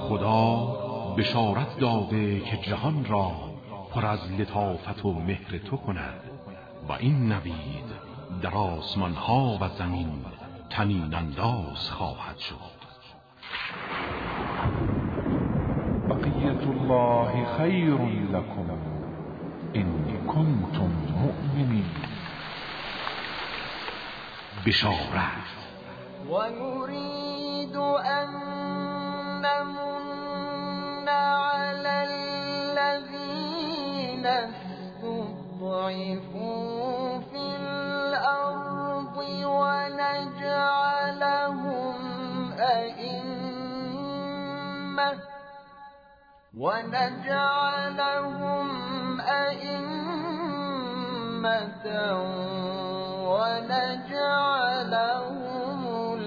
خدا بشارت داده که جهان را پر از لطافت و مهر تو کند و این نوید در آسمان ها و زمین طنین انداز خواهد شد. بقیت الله خیر لکم ان کنتم مؤمنین. بشارت و نريد ان نمن على الذين استضعفوا في الأرض ونجعلهم أئمة ونجعلهم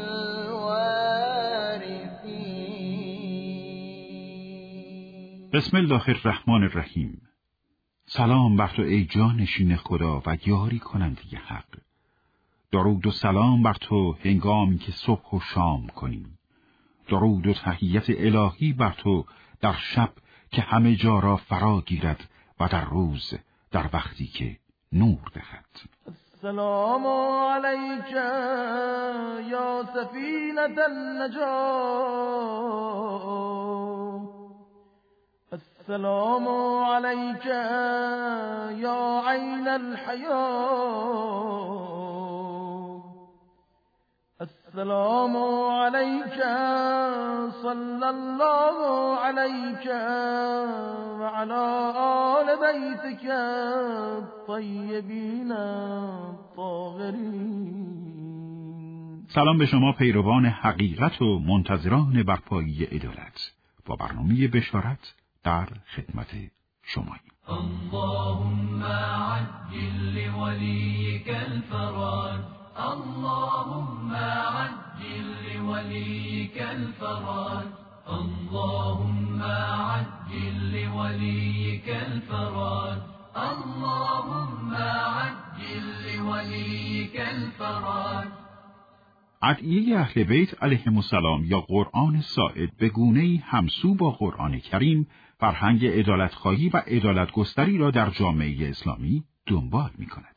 الوارثين. بسم الله الرحمن الرحیم. سلام بر تو ای جانشین خدا و یاری کننده حق. درود و سلام بر تو هنگامی که صبح و شام کنیم. درود و تحیت الهی بر تو در شب که همه جا را فرا گیرد و در روز در وقتی که نور دهد. السلام علیک یا سفینة النجاة. السلام علیک یا عین الحیاة. السلام علیک صلی الله علیک و علی آل بیتک الطیبین الطاهرین. سلام به شما پیروان حقیقت و منتظران برپایی عدالت. با برنامه بشارت در خدمت شماییم. اللهم عجل لوليك الفرج. اللهم عجل لوليك الفرج. اللهم عجل لوليك الفرج. اللهم عجل لوليك الفرج. ادعیه اهل بیت علیهم السلام یا قرآن ساعد به گونه‌ای همسو با قرآن کریم فرهنگ عدالت‌خواهی و عدالت‌گستری را در جامعه اسلامی دنبال می‌کند.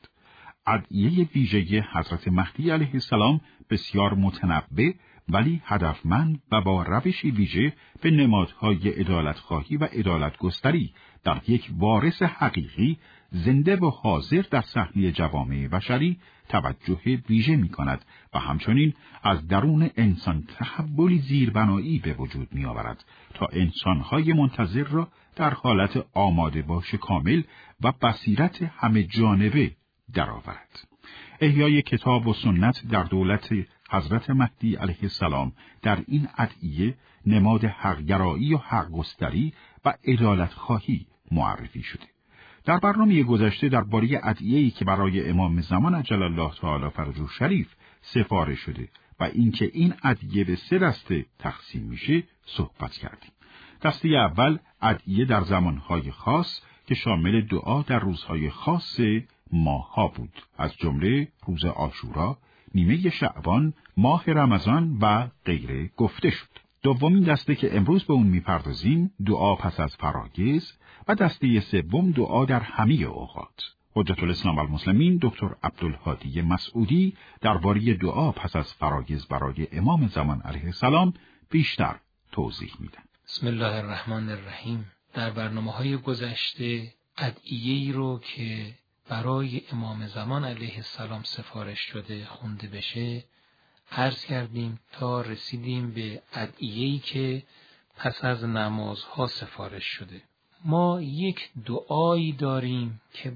ادعیه ویژه حضرت مهدی علیه السلام بسیار متنوع ولی هدفمند و با روشی ویژه به نمادهای عدالت‌خواهی و عدالت‌گستری در یک وارث حقیقی زنده و حاضر در صحنه جوامع بشری توجه ویژه می‌کند و همچنین از درون انسان تحولی زیربنایی به وجود می‌آورد تا انسان‌های منتظر را در حالت آماده باش کامل و بصیرت همه جانبه درآورد. احیای کتاب و سنت در دولت حضرت مهدی علیه السلام در این ادعیه نماد حق‌گرایی و حق‌گستری و عدالت‌خواهی معرفی شده. در برنامه گذشته درباره ادعیه‌ای که برای امام زمان عجل الله تعالی فرجه شریف سفارش شده و اینکه این ادعیه به 3 دسته تقسیم میشه صحبت کردیم. دسته اول ادعیه در زمانهای خاص که شامل دعا در روزهای خاص ماه‌ها بود، از جمله روز عاشورا، نیمه شعبان، ماه رمضان و غیره گفته شد. دومین دسته که امروز به اون میپردازیم دعا پس از فرایض و دسته سوم دعا در همه اوقات. حجت الاسلام والمسلمین دکتر عبدالهادی مسعودی درباره دعا پس از فرایض برای امام زمان علیه السلام بیشتر توضیح میدن. بسم الله الرحمن الرحیم. در برنامه‌های گذشته ادعیه‌ای رو که برای امام زمان علیه السلام سفارش شده خونده بشه عرض کردیم تا رسیدیم به ادعیه‌ای که پس از نمازها سفارش شده. ما یک دعایی داریم که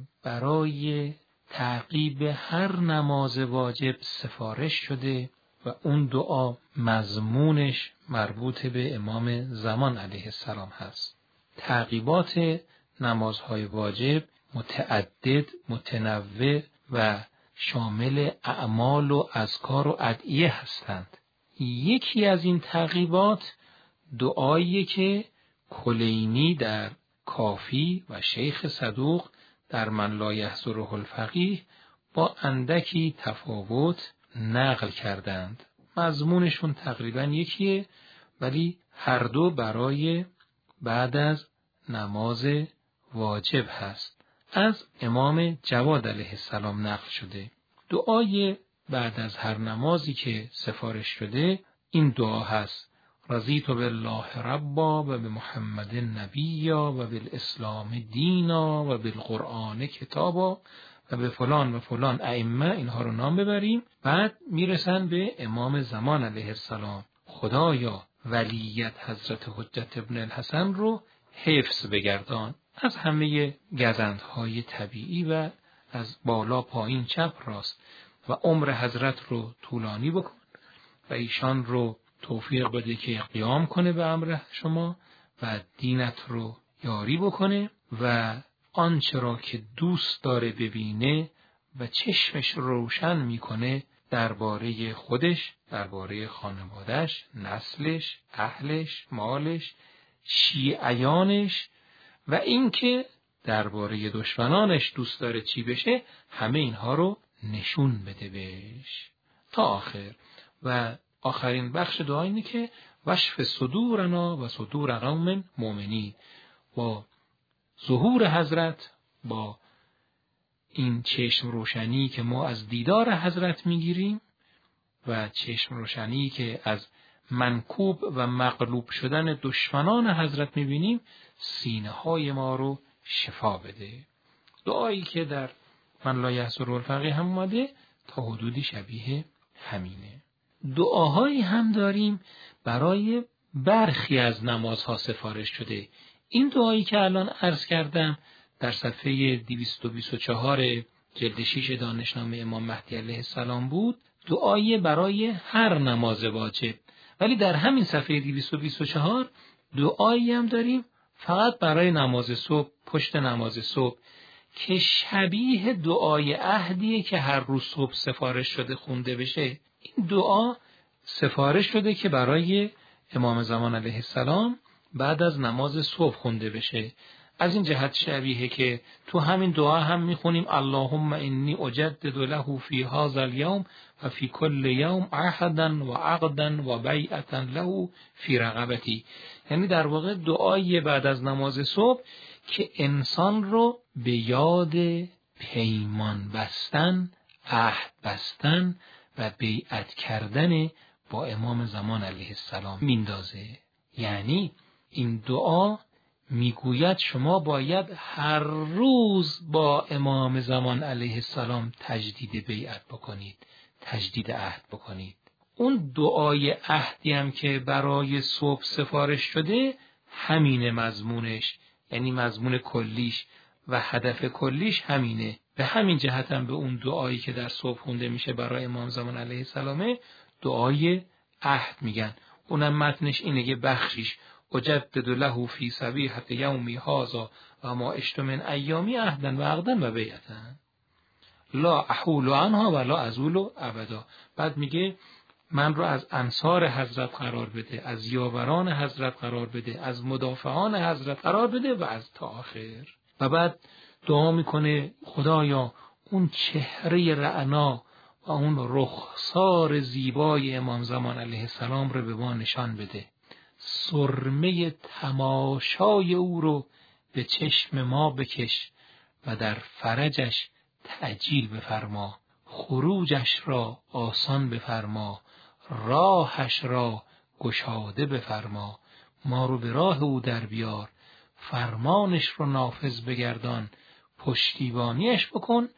برای تعقیب هر نماز واجب سفارش شده و اون دعا مضمونش مربوط به امام زمان علیه السلام هست. تعقیبات نمازهای واجب متعدد، متنوع و شامل اعمال و اذکار و ادعیه هستند. یکی از این تعقیبات دعایی که کلینی در کافی و شیخ صدوق در من لا یحضره الفقیه با اندکی تفاوت نقل کردند. مضمونشون تقریبا یکیه ولی هر دو برای بعد از نماز واجب هست. از امام جواد علیه السلام نقل شده دعای بعد از هر نمازی که سفارش شده این دعا هست: رضیت بالله ربا و بمحمد نبیا و بالاسلام دینا و بالقرآن کتابا و به فلان و فلان ائمه، اینها رو نام ببریم. بعد میرسن به امام زمان علیه السلام: خدایا ولیت حضرت حجت ابن الحسن رو حفظ بگردان از همه گزندهای طبیعی و از بالا پایین چپ راست و عمر حضرت رو طولانی بکن و ایشان رو توفیق بده که قیام کنه به امر شما و دینت رو یاری بکنه و آنچه را که دوست داره ببینه و چشمش روشن میکنه درباره خودش، درباره خانواده‌اش، نسلش، اهلش، مالش، شیعیانش و اینکه درباره دشمنانش دوست داره چی بشه، همه اینها رو نشون بده بهش تا آخر. و آخرین بخش دعا اینه که وشف صدورنا و صدور قوم مؤمنین. با ظهور حضرت، با این چشم روشنی که ما از دیدار حضرت میگیریم و چشم روشنی که از منکوب و مغلوب شدن دشمنان حضرت میبینیم، سینه های ما رو شفا بده. دعایی که در من لا یحصر الفقیه هم اومده تا حدودی شبیه همینه. دعاهایی هم داریم برای برخی از نمازها سفارش شده. این دعایی که الان عرض کردم در صفحه 224 جلد 6 دانشنامه امام مهدی علیه السلام بود، دعایی برای هر نماز واجب. ولی در همین صفحه 224 دعایی هم داریم فقط برای نماز صبح، پشت نماز صبح، که شبیه دعای عهدیه که هر روز صبح سفارش شده خونده بشه. این دعا سفارش شده که برای امام زمان علیه السلام بعد از نماز صبح خونده بشه. از این جهت شبیه که تو همین دعا هم میخونیم اللهم انی اجدد له فی هذا اليوم و فی کل یوم عهدا و عقدا و بیعتا له فی رقبتی. یعنی در واقع دعای بعد از نماز صبح که انسان رو به یاد پیمان بستن، عهد بستن و بیعت کردن با امام زمان علیه السلام میندازه. یعنی این دعا میگوید شما باید هر روز با امام زمان علیه السلام تجدید بیعت بکنید، تجدید عهد بکنید. اون دعای عهدی هم که برای صبح سفارش شده همینه مضمونش، یعنی مضمون کلیش و هدف کلیش همینه. به همین جهت هم به اون دعایی که در صبح خونده میشه برای امام زمان علیه السلام دعای عهد میگن. اونم متنش اینه که بخشیش اجدد له فی صبیحة یومی هذا و ما عشت من ایامی عهدا و عقدا و بیعتا لا احول عنها و لا ازول ابدا. بعد میگه من رو از انصار حضرت قرار بده، از یاوران حضرت قرار بده، از مدافعان حضرت قرار بده و از تا آخر. و بعد دعا میکنه خدایا اون چهره رعنا و اون رخسار زیبای امام زمان علیه السلام رو به ما نشان بده. سرمه تماشای او رو به چشم ما بکش و در فرجش تعجیل بفرما. خروجش را آسان بفرما، راهش را گشاده بفرما. ما رو به راه او در بیار، فرمانش رو نافذ بگردان، پشتیبانیش بکن.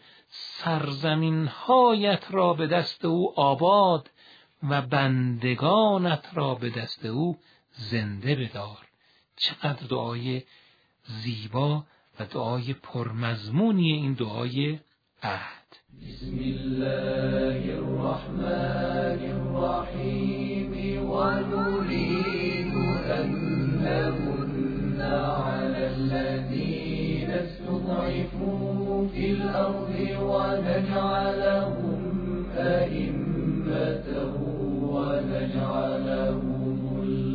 سرزمین‌هایت را به دست او آباد و بندگانت را به دست او زنده بدار. چقدر دعای زیبا و دعای پرمضمونی این دعای عهد. بسم الله الرحمن الرحیم و نريد أن نمن على الذين استضعفوا في الأرض ونجعلهم أئمة ونجعلهم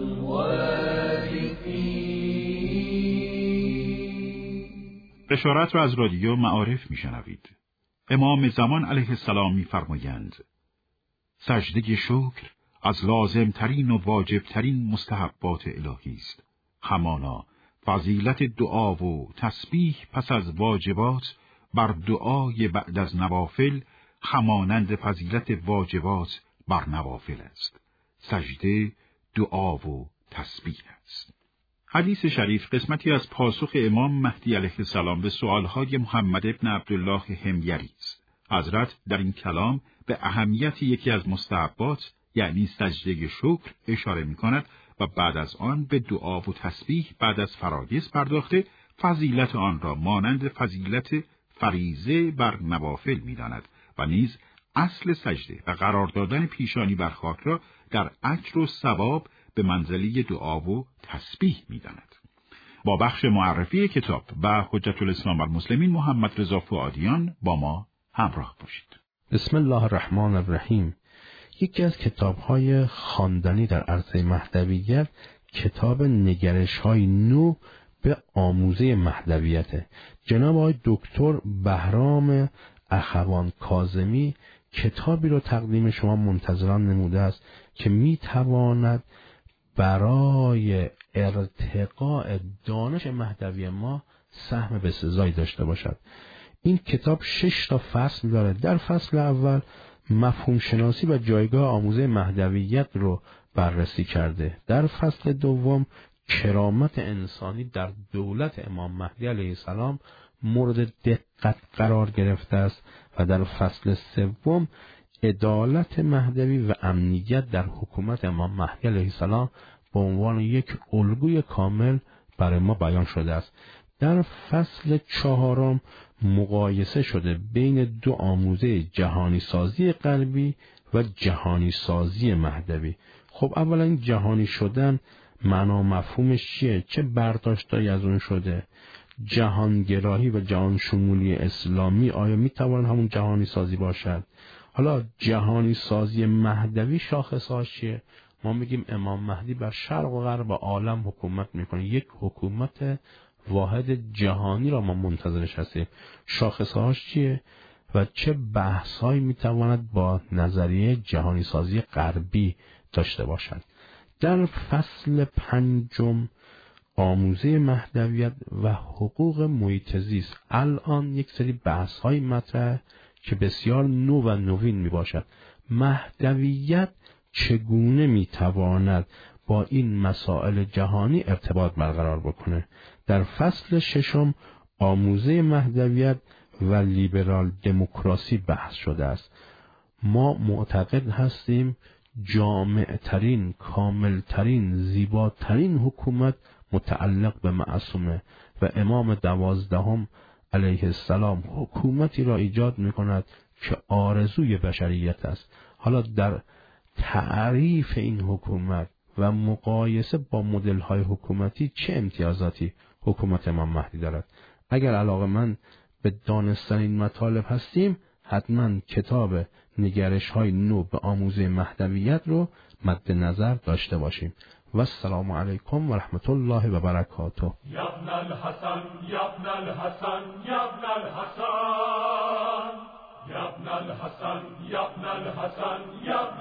الوارثين. بشارت را از رادیو معارف میشنوید. امام زمان علیه السلام میفرمایند: سجده شکر از لازمترین و واجبترین مستحبات الهی است. همانا فضیلت دعا و تسبیح پس از واجبات بر دعای بعد از نوافل همانند فضیلت واجبات بر نوافل است. سجده دعا و تسبیح است. حدیث شریف قسمتی از پاسخ امام مهدی علیه السلام به سؤالهای محمد ابن عبدالله حمیری است. حضرت در این کلام به اهمیت یکی از مستحبات یعنی سجده شکر اشاره می‌کند و بعد از آن به دعا و تسبیح بعد از فرایض پرداخته فضیلت آن را مانند فضیلت فریضه بر نوافل می‌داند و نیز اصل سجده و قرار دادن پیشانی بر خاک را در اجر و ثواب به منزله دعا و تسبیح می‌داند. با بخش معرفی کتاب و حجت الاسلام والمسلمین محمد رضا فؤادیان با ما همراه باشید. بسم الله الرحمن الرحیم. یکی از کتاب‌های خواندنی در عرصه مهدویت کتاب نگرش‌های نو به آموزه مهدویت جناب آقای دکتر بهرام اخوان کاظمی کتابی رو تقدیم شما منتظران نموده است که می‌تواند برای ارتقاء دانش مهدوی ما سهم بسزایی داشته باشد. این کتاب 6 تا فصل داره. در فصل اول مفهوم شناسی و جایگاه آموزه مهدویت رو بررسی کرده. در فصل دوم کرامت انسانی در دولت امام مهدی علیه السلام مورد دقت قرار گرفته است و در فصل سوم عدالت مهدوی و امنیت در حکومت امام مهدی علیه السلام به عنوان یک الگوی کامل برای ما بیان شده است. در فصل چهارم مقایسه شده بین دو آموزه جهانی سازی غربی و جهانی سازی مهدوی. خب اولا این جهانی شدن معنا مفهومش چیه؟ چه برداشتایی از اون شده؟ جهانگرایی و جهان شمولی اسلامی آیا میتوان همون جهانی سازی باشد؟ حالا جهانی سازی مهدوی شاخصهاش چیه؟ ما میگیم امام مهدی بر شرق و غرب عالم حکومت میکنه، یک حکومت واحد جهانی را ما منتظرش هستیم. شاخصهاش چیه و چه بحث‌هایی میتواند با نظریه جهانی سازی غربی داشته باشد؟ در فصل پنجم آموزه مهدویت و حقوق محیط زیست الان یک سری بحث‌های مطرح که بسیار نو و نوین میباشد. مهدویت چگونه میتواند با این مسائل جهانی ارتباط برقرار بکنه؟ در فصل ششم آموزه مهدویت و لیبرال دموکراسی بحث شده است. ما معتقد هستیم جامعترین، کاملترین، زیباترین حکومت متعلق به معصومه و امام 12 علیه السلام حکومتی را ایجاد میکند که آرزوی بشریت است. حالا در تعریف این حکومت و مقایسه با مدل‌های حکومتی چه امتیازاتی حکومت امام مهدی دارد؟ اگر علاقه‌مند به دانستن این مطالب هستیم حتما کتاب نگرش‌های نو به آموزه مهدویت رو مد نظر داشته باشیم. و السلام علیکم و رحمت الله و برکاته. یا ابن الحسن یا ابن الحسن یا ابن الحسن یا ابن الحسن یا ابن الحسن یا ابن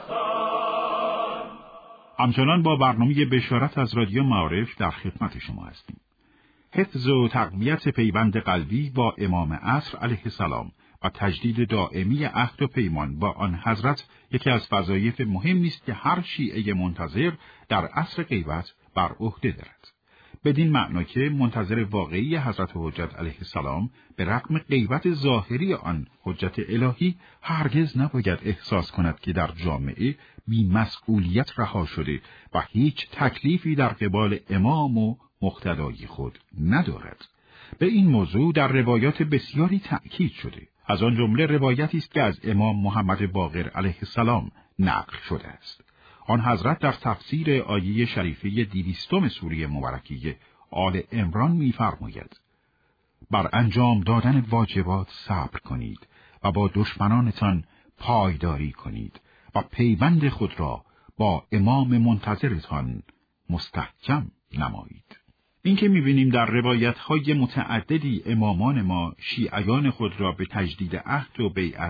الحسن. همچنان با برنامه بشارت از رادیو معارف در خدمت شما هستیم. حفظ و تقویت پیوند قلبی با امام عصر علیه السلام و تجدید دائمی عهد و پیمان با آن حضرت یکی از وظایف مهمی است که هر شیعه منتظر در عصر غیبت بر عهده دارد. بدین معنا که منتظر واقعی حضرت حجت علیه السلام به رغم غیبت ظاهری آن حجت الهی هرگز نباید احساس کند که در جامعه بی‌مسئولیت رها شده و هیچ تکلیفی در قبال امام و مقتدای خود ندارد. به این موضوع در روایات بسیاری تأکید شده. از آن جمله روایتی است که از امام محمد باقر علیه السلام نقل شده است. آن حضرت در تفسیر آیه شریفه 200 سوره مبارکه آل عمران می‌فرماید: بر انجام دادن واجبات صبر کنید و با دشمنانتان پایداری کنید و پیوند خود را با امام منتظرتان مستحکم نمایید. این که می‌بینیم در روایت‌های متعددی امامان ما شیعیان خود را به تجدید عهد و بیعت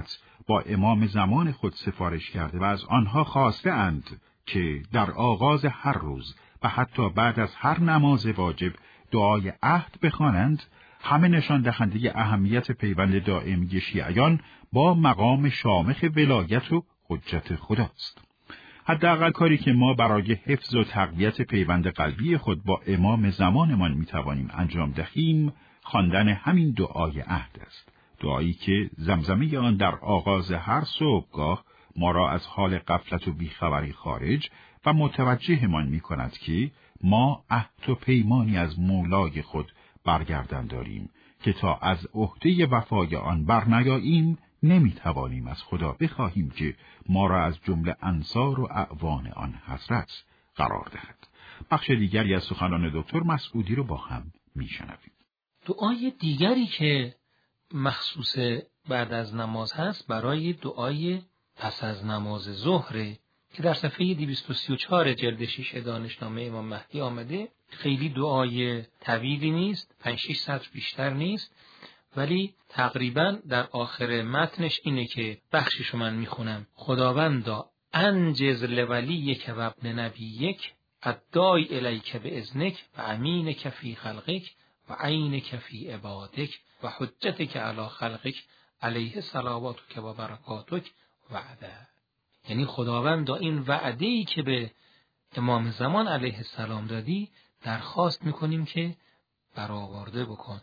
با امام زمان خود سفارش کرده و از آنها خواسته اند که در آغاز هر روز و حتی بعد از هر نماز واجب دعای عهد بخوانند، همه نشان دهنده اهمیت پیوند دائمی شیعیان با مقام شامخ ولایت و حجت خداست. حداقل کاری که ما برای حفظ و تقویت پیوند قلبی خود با امام زمانمان میتوانیم انجام دهیم، خواندن همین دعای عهد است. دعایی که زمزمه آن در آغاز هر صبحگاه ما را از حال غفلت و بیخبری خارج و متوجهمان می‌کند که ما عهد و پیمانی از مولای خود برگردن داریم که تا از عهده وفای آن برنیاییم نمی‌توانیم از خدا بخواهیم که ما را از جمله انصار و اعوان آن حضرت قرار دهد. بخش دیگری از سخنان دکتر مسعودی رو با هم می‌شنویم. دعای دیگری که مخصوص بعد از نماز هست برای دعای پس از نماز ظهر که در صفحه 234 جلد 6 دانشنامه امام مهدی آمده. خیلی دعای طویلی نیست، 5-6 سطر بیشتر نیست، ولی تقریبا در آخر متنش اینه که بخشیشو من میخونم: خداوندا انجز لولیک و ابن نبیک الداعی الیک باذنک و امینک فی خلقک و عینک فی عبادک و حجتک علی خلقک علیه صلواتک و برکاتک وعده. یعنی خداوندا این وعده‌ای که به امام زمان علیه السلام دادی درخواست میکنیم که برآورده بکن،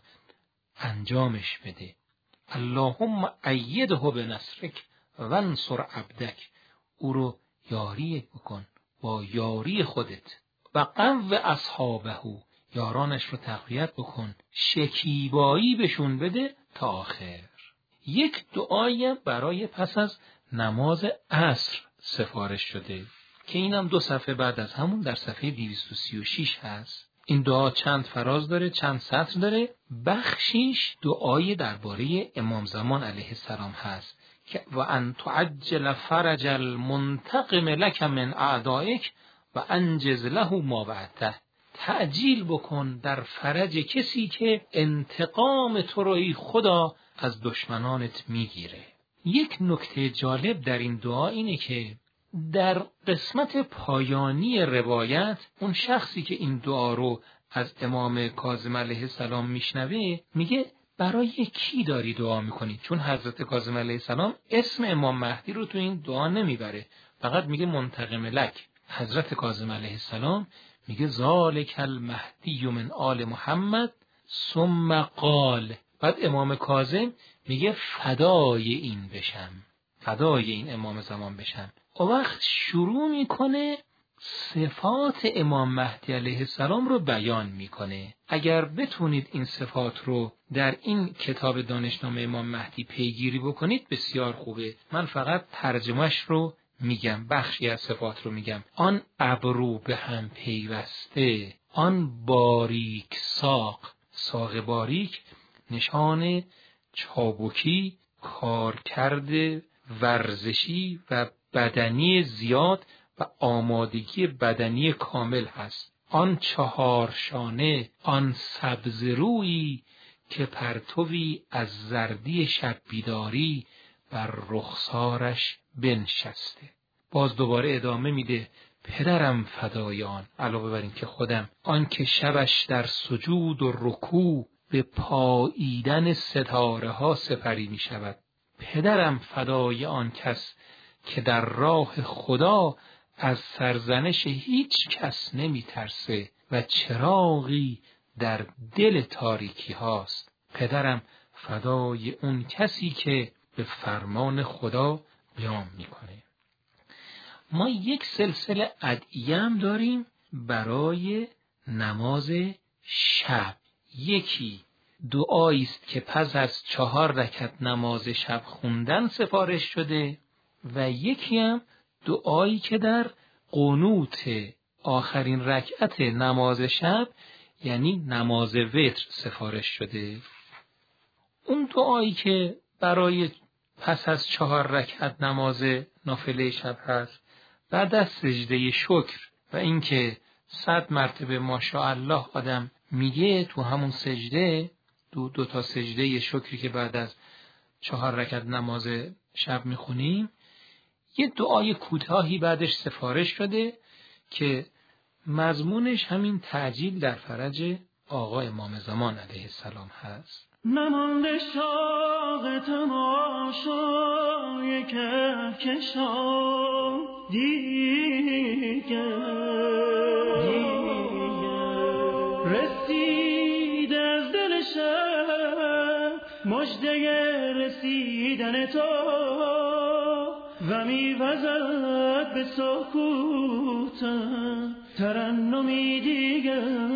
انجامش بده. اللهم ایده بنصرک و انصر عبدک، او رو یاری بکن با یاری خودت. و قو اصحابه، یارانش رو تقویت بکن، شکیبایی بهشون بده تا آخر. یک دعایی برای پس از نماز عصر سفارش شده که اینم 2 صفحه بعد از همون در صفحه 236 هست. این دعا چند فراز داره، چند سطر داره. بخشیش دعای درباره امام زمان علیه السلام هست که و ان تعجل فرج المنتقم لك من اعدائک و انجز له ما وعدته. تعجیل بکن در فرج کسی که انتقام تو رو ای خدا از دشمنانت میگیره. یک نکته جالب در این دعا اینه که در قسمت پایانی روایت اون شخصی که این دعا رو از امام کاظم علیه السلام میشنوه میگه برای کی داری دعا میکنی؟ چون حضرت کاظم علیه السلام اسم امام مهدی رو تو این دعا نمیبره، فقط میگه منتقم لک. حضرت کاظم علیه السلام میگه ذالک المهدی من آل محمد ثم قال. بعد امام کاظم میگه فدای این بشم، فدای این امام زمان بشم. اون وقت شروع میکنه صفات امام مهدی علیه السلام رو بیان میکنه. اگر بتونید این صفات رو در این کتاب دانشنامه امام مهدی پیگیری بکنید بسیار خوبه. من فقط ترجمهش رو میگم، بخشی از صفات رو میگم. آن ابرو به هم پیوسته، آن باریک ساق باریک نشان چابکی، کارکرد ورزشی و بدنی زیاد و آمادگی بدنی کامل هست. آن 4 شانه، آن سبز رویی که پرتوی از زردی شب بیداری بر رخسارش بنشسته. باز دوباره ادامه میده: پدرم فدای آن، علاوه بر این که خودم، آن که شبش در سجود و رکوع به پاییدن ستاره ها سپری می شود. پدرم فدای آن کس که در راه خدا از سرزنش هیچ کس نمی ترسه و چراغی در دل تاریکی هاست. پدرم فدای اون کسی که به فرمان خدا قیام می کنه. ما یک سلسله ادعیه هم داریم برای نماز شب. یکی دعایی است که پس از 4 رکعت نماز شب خوندن سفارش شده و یکی هم دعایی که در قنوت آخرین رکعت نماز شب یعنی نماز وتر سفارش شده. اون دعایی که برای پس از 4 رکعت نماز نافله شب هست بعد از سجده شکر و اینکه 100 مرتبه ماشاءالله آدم میگه تو همون سجده، دو تا سجده شکری که بعد از 4 رکعت نماز شب میخونیم یه دعای کوتاهی بعدش سفارش شده که مضمونش همین تعجیل در فرج آقا امام زمان علیه السلام هست. نمانده شاق تماشای کهکشان دیگر رسید از دل شب مژده رسیدن تو و می‌وزد به سکوتم ترنمی دیگر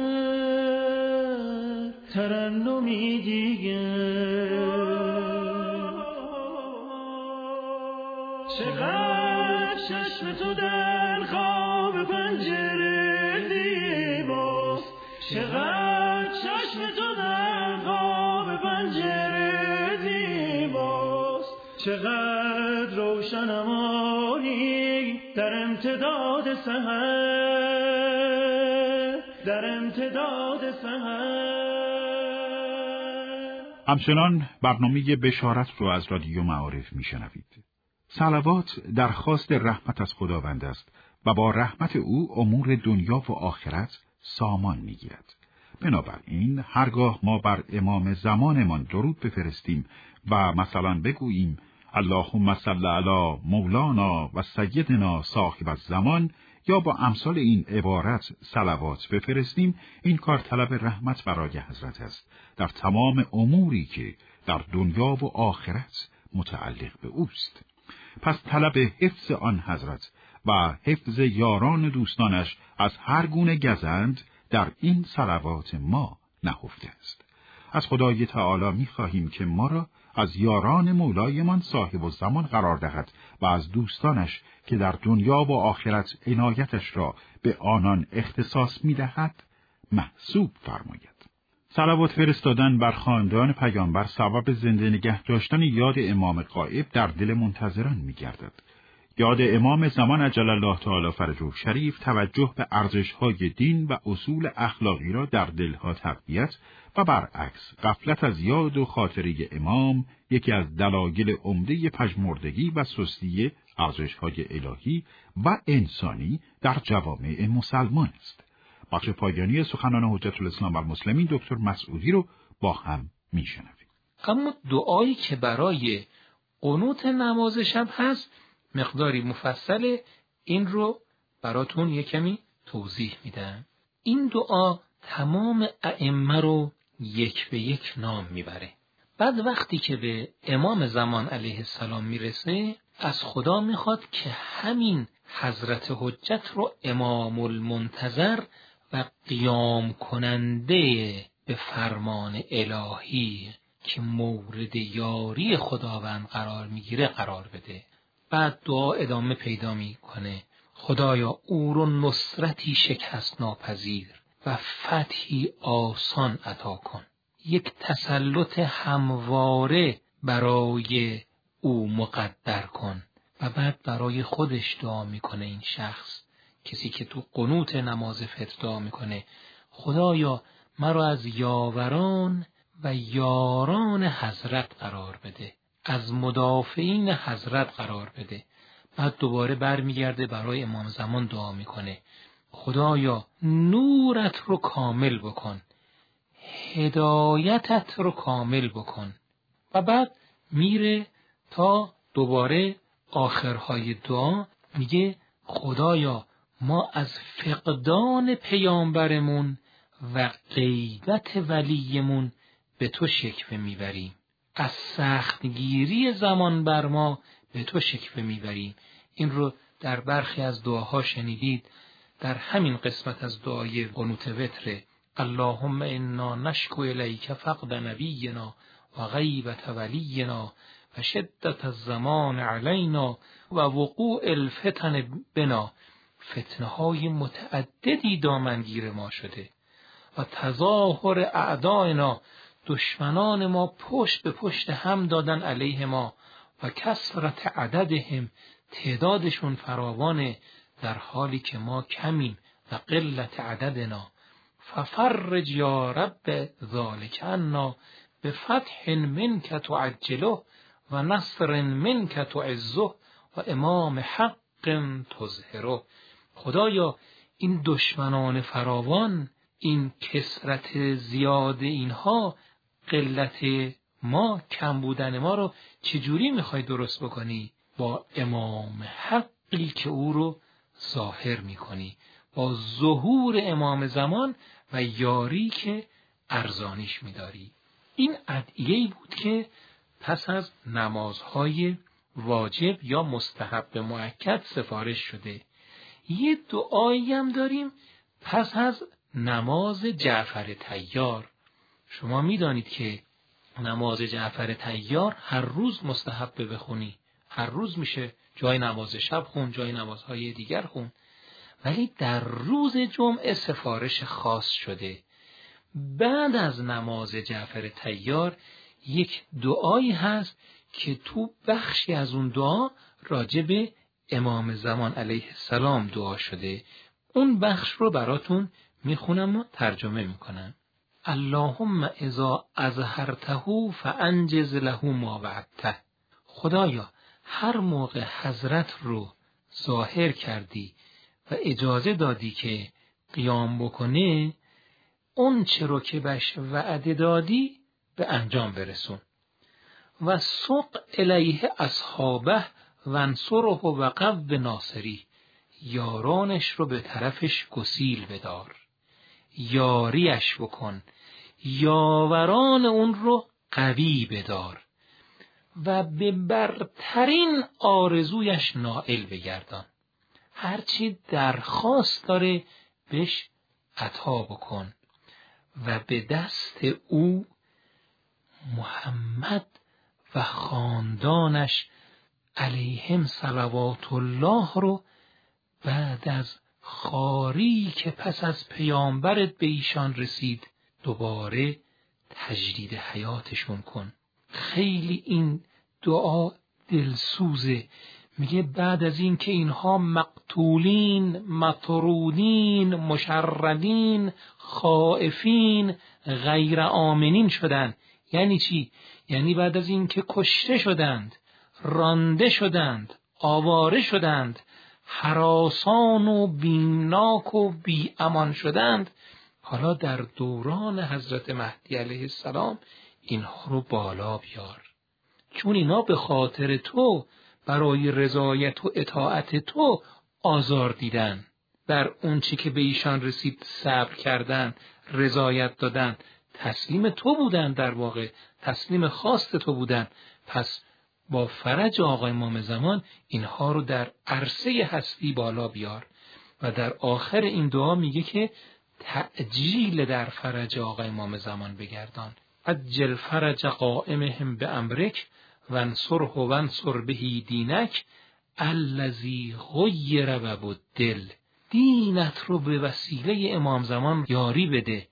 ترنمی دیگر. چقدر چشم تو در خواب پنجره زیباست، چقدر چشم تو در خواب پنجره زیباست، چقدر روشن امانی در امتداد سحر، در امتداد سحر. همچنان برنامه بشارت رو از رادیو معارف میشنوید. صلوات درخواست رحمت از خداوند است و با رحمت او امور دنیا و آخرت سامان میگیرد. بنابراین هرگاه ما بر امام زمانمان درود بفرستیم و مثلا بگوییم اللهم صل علی مولانا و سیدنا صاحب الزمان یا با امثال این عبارت صلوات بفرستیم، این کار طلب رحمت برای حضرت است در تمام اموری که در دنیا و آخرت متعلق به اوست. پس طلب حفظ آن حضرت و حفظ یاران دوستانش از هر گونه گزند در این صلوات ما نهفته است. از خدای تعالی می خواهیم که ما را از یاران مولایمان صاحب الزمان قرار دهد و از دوستانش که در دنیا و آخرت عنایتش را به آنان اختصاص می دهد محسوب فرماید. صلوات فرستادن بر خاندان پیامبر سبب زنده نگه داشتن یاد امام غایب در دل منتظران می گردد. یاد امام زمان عجل الله تعالی فرجه شریف توجه به ارزش‌های دین و اصول اخلاقی را در دلها تقویت و برعکس غفلت از یاد و خاطره امام یکی از دلایل عمده پژمردگی و سستی ارزش‌های الهی و انسانی در جوامع مسلمان است. بخش پایانی سخنان حجت الاسلام والمسلمین دکتر مسعودی رو با هم میشنویم. اما دعایی که برای قنوت نماز شب هست مقداری مفصله، این رو براتون یکمی توضیح میدم. این دعا تمام ائمه رو یک به یک نام میبره. بعد وقتی که به امام زمان علیه السلام میرسه از خدا میخواد که همین حضرت حجت رو امام المنتظر و قیام کننده به فرمان الهی که مورد یاری خداوند قرار میگیره قرار بده. بعد دعا ادامه پیدا میکنه: خدایا او رو نصرتی شکست ناپذیر و فتحی آسان عطا کن. یک تسلط همواره برای او مقدر کن. و بعد برای خودش دعا میکنه این شخص، کسی که تو قنوت نماز فطر دعا میکنه: خدایا مرا از یاوران و یاران حضرت قرار بده، از مدافعین حضرت قرار بده. بعد دوباره برمیگرده برای امام زمان دعا میکنه: خدایا نورت رو کامل بکن، هدایتت رو کامل بکن. و بعد میره تا دوباره آخرهای دعا میگه: خدایا ما از فقدان پیامبرمون و غیبت ولیمون به تو شکوه میبریم، از سختگیری زمان بر ما به تو شکوه میبریم. این رو در برخی از دعاها شنیدید. در همین قسمت از دعای قنوت وتر: اللهم انا نشکو الیک فقد نبینا و غیبت ولینا و شدت الزمان علینا و وقوع الفتن بنا. فتنه های متعددی دامنگیر ما شده و تظاهر اعداینا، دشمنان ما پشت به پشت هم دادن علیه ما، و کثرت عددهم، تعدادشون فراوانه در حالی که ما کمیم، و قلت عددنا. ففرج یا رب ذالک عنا بفتح منک تعجله و نصر منک تعزه و امام حق تظهره. خدایا این دشمنان فراوان، این کثرت زیاد اینها، قلت ما، کم بودن ما رو چجوری میخوای درست بکنی؟ با امام حقی که او رو ظاهر میکنی، با ظهور امام زمان و یاری که ارزانیش میداری. این ادعیه‌ای بود که پس از نمازهای واجب یا مستحب مؤکد سفارش شده. یه دعایی هم داریم پس از نماز جعفر طیار. شما میدانید که نماز جعفر طیار هر روز مستحب بخونی، هر روز میشه جای نماز شب خون، جای نمازهای دیگر خون، ولی در روز جمعه سفارش خاص شده. بعد از نماز جعفر طیار یک دعایی هست که تو بخشی از اون دعا راجع به امام زمان علیه السلام دعا شده. اون بخش رو براتون میخونم و ترجمه میکنم. اللهم اذا اظهرته فانجز له ما وعدته. خدایا هر موقع حضرت رو ظاهر کردی و اجازه دادی که قیام بکنه، اون چه رو که بهش وعده دادی به انجام برسون. و سوق الیه اصحابه و انصره و قو ناصری. یارانش رو به طرفش گسیل بدار، یاریش بکن، یاوران اون رو قوی بدار و به برترین آرزویش نائل بگردان. هرچی درخواست داره بهش عطا بکن و به دست او محمد و خاندانش علیهم صلوات الله رو بعد از خواری که پس از پیامبرت به ایشان رسید دوباره تجدید حیاتشون کن. خیلی این دعا دلسوزه. میگه بعد از این که اینها مقتولین، مطرودین، مشردین، خائفین، غیر آمنین شدند. یعنی چی؟ یعنی بعد از این که کشته شدند، رانده شدند، آواره شدند، هراسان و بیمناک و بی امان شدند، حالا در دوران حضرت مهدی علیه السلام اینها رو بالا بیار، چون اینا به خاطر تو، برای رضایت و اطاعت تو آزار دیدن، در اون چی که به ایشان رسید صبر کردن، رضایت دادن، تسلیم تو بودن، در واقع تسلیم خواست تو بودن. پس با فرج آقا امام زمان اینها رو در عرصه هستی بالا بیار. و در آخر این دعا میگه که تعجیل در فرج آقا امام زمان بگردان. عجل فرج قائمهم به امرک و انصره و انصر بهی دینک الذی غیر و بدل. دینت رو به وسیله امام زمان یاری بده،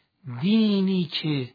دینی که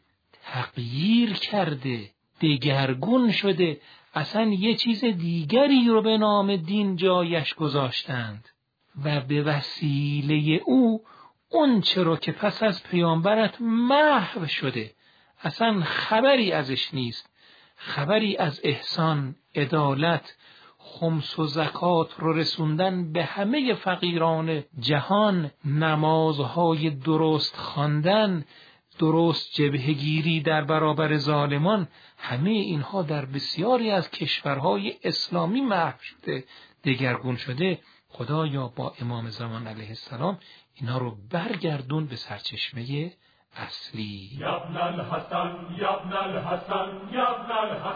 تغییر کرده، دگرگون شده، اصلا یه چیز دیگری رو به نام دین جایش گذاشتند و به وسیله او اون چرا که پس از پیامبرت محو شده اصلا خبری ازش نیست، خبری از احسان، عدالت، خمس و زکات رو رسوندن به همه فقیران جهان، نمازهای درست خواندن، درست جبهه‌گیری در برابر ظالمان، همه اینها در بسیاری از کشورهای اسلامی محو شده، دگرگون شده. خدایا با امام زمان علیه السلام اینا رو برگردون به سرچشمه اصلی. یا ابن الحسن یا ابن الحسن یا ابن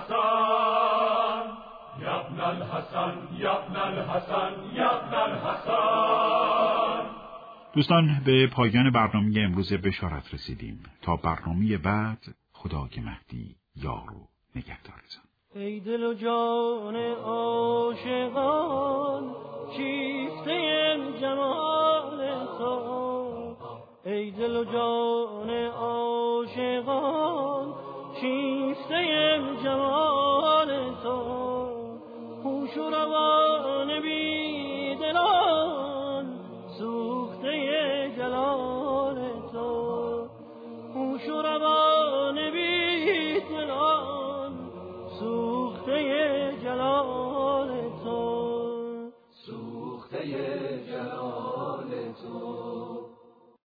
الحسن یا ابن الحسن یا ابن الحسن یا ابن الحسن. دوستان، به پایان برنامه امروز بشارت رسیدیم. تا برنامه بعد، خدای مهدی یار و نگهدارتان. ای دل و جان عاشقان شیفته جمال تو، ای دل و جان عاشقان شیفته جمال تو، هوش و روان بی دلان سوخته جلال